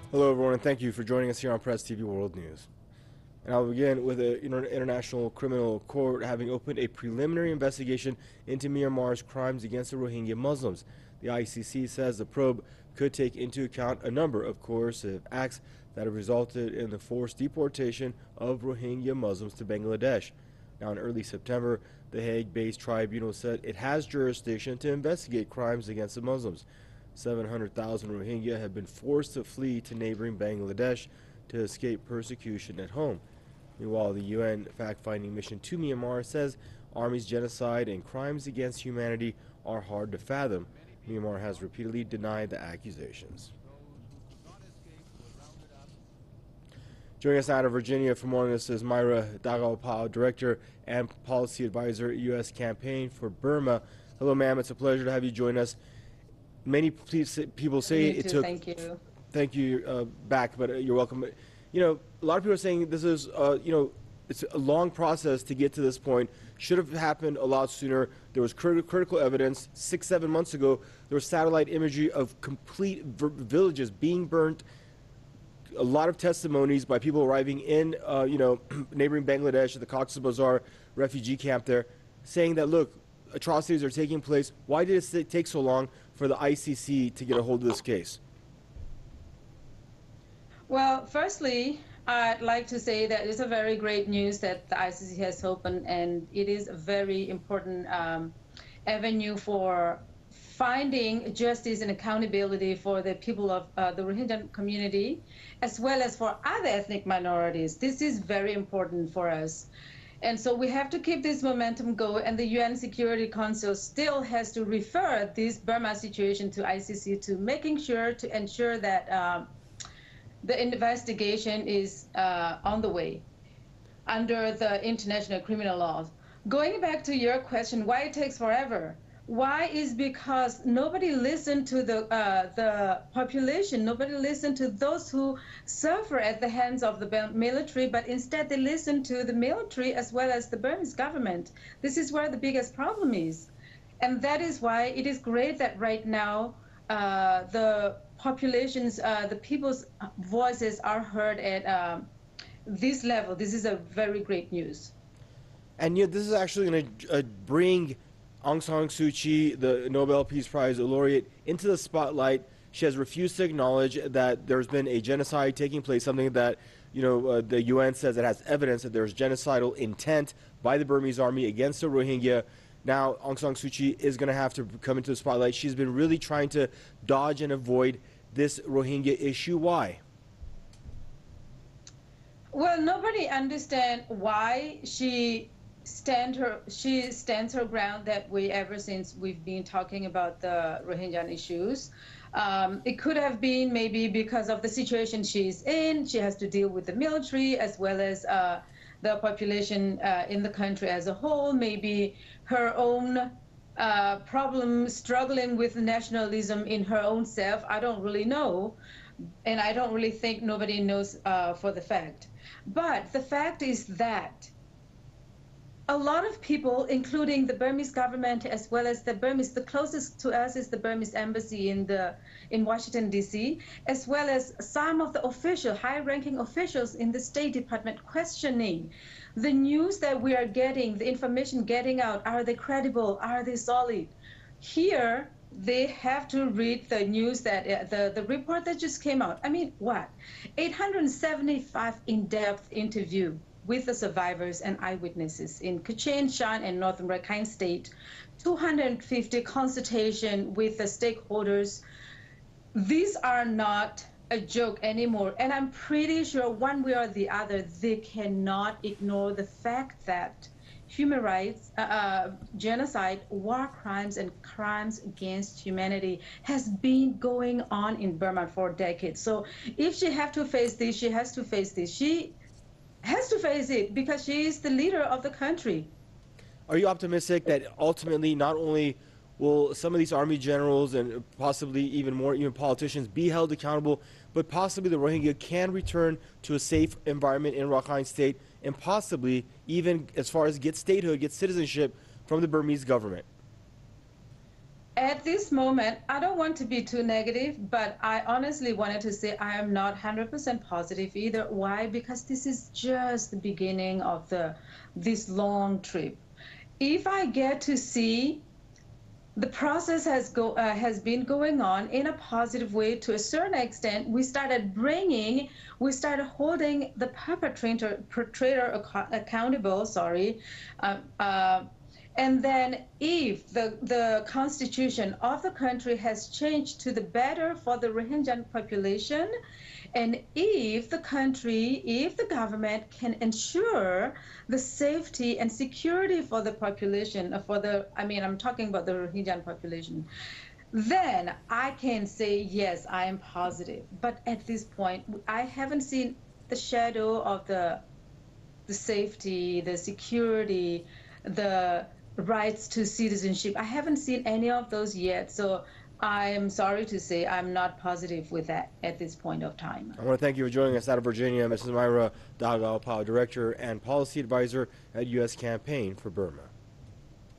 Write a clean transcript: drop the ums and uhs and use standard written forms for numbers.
Hello, everyone, and thank you for joining us here on Press TV World News. And I'll begin with the International Criminal Court having opened a preliminary investigation into Myanmar's crimes against the Rohingya Muslims. The ICC says the probe could take into account a number of coercive acts that have resulted in the forced deportation of Rohingya Muslims to Bangladesh. Now, in early September, the Hague-based tribunal said it has jurisdiction to investigate crimes against the Muslims. 700,000 Rohingya have been forced to flee to neighboring Bangladesh to escape persecution at home. Meanwhile, the UN fact-finding mission to Myanmar says army's genocide and crimes against humanity are hard to fathom. Myanmar has repeatedly denied the accusations. Joining us out of Virginia for more on this is Myra Dagapao, Director and Policy Advisor at U.S. Campaign for Burma. Hello, ma'am. It's a pleasure to have you join us. Many people say it took. Thank you. Thank you back, but you're welcome. You know, a lot of people are saying this is, it's a long process to get to this point. Should have happened a lot sooner. There was critical evidence 6-7 months ago. There was satellite imagery of complete villages being burnt. A lot of testimonies by people arriving in, neighboring Bangladesh at the Cox's Bazar refugee camp there, saying that, look, atrocities are taking place. Why did it take so long for the ICC to get a hold of this case? Well, firstly, I'd like to say that it's a very great news that the ICC has opened, and it is a very important avenue for finding justice and accountability for the people of the Rohingya community, as well as for other ethnic minorities. This is very important for us. And so we have to keep this momentum going, and the UN Security Council still has to refer this Burma situation to ICC to making sure to ensure that the investigation is on the way under the international criminal laws. Going back to your question, why it takes forever? Why is because nobody listened to the population, nobody listened to those who suffer at the hands of the military, but instead they listen to the military as well as the Burmese government. This is where the biggest problem is. And that is why it is great that right now the populations, the people's voices are heard at this level. This is a very great news. And yet this is actually going to bring Aung San Suu Kyi, the Nobel Peace Prize laureate, into the spotlight. She has refused to acknowledge that there's been a genocide taking place, something that the UN says it has evidence that there's genocidal intent by the Burmese army against the Rohingya. Now Aung San Suu Kyi is going to have to come into the spotlight. She's been really trying to dodge and avoid this Rohingya issue. Why? Well, nobody understands why she stands her ground that way ever since we've been talking about the Rohingya issues. It could have been maybe because of the situation she's in. She has to deal with the military as well as the population in the country as a whole. Maybe her own problem struggling with nationalism in her own self. I don't really know. And I don't really think nobody knows for the fact. But the fact is that a lot of people, including the Burmese government as well as the Burmese, the closest to us is the Burmese embassy in Washington, D.C., as well as some of the high-ranking officials in the State Department questioning the news that we are getting, the information getting out. Are they credible? Are they solid? Here, they have to read the news that the report that just came out. I mean, what? 875 in-depth interview with the survivors and eyewitnesses in Kachin, Shan, and Northern Rakhine State, 250 consultation with the stakeholders. These are not a joke anymore, and I'm pretty sure one way or the other, they cannot ignore the fact that human rights, genocide, war crimes, and crimes against humanity has been going on in Burma for decades. So if she has to face this, she has to face this. She has to face it because she is the leader of the country. Are you optimistic that ultimately not only will some of these army generals and possibly even politicians be held accountable, but possibly the Rohingya can return to a safe environment in Rakhine State and possibly even as far as get statehood, get citizenship from the Burmese government? At this moment, I don't want to be too negative, but I honestly wanted to say I am not 100% positive either. Why? Because this is just the beginning of this long trip. If I get to see the process has been going on in a positive way to a certain extent. We started holding the perpetrator accountable. Sorry, uh, uh, and then if the constitution of the country has changed to the better for the Rohingya population, and if the government can ensure the safety and security for the population, I'm talking about the Rohingya population, then I can say, yes, I am positive. But at this point, I haven't seen the shadow of the safety, the security, the rights to citizenship. I haven't seen any of those yet. So I'm sorry to say I'm not positive with that at this point of time. I want to thank you for joining us out of Virginia, Mrs. Myra Dagalpao, Director and Policy Advisor at U.S. Campaign for Burma.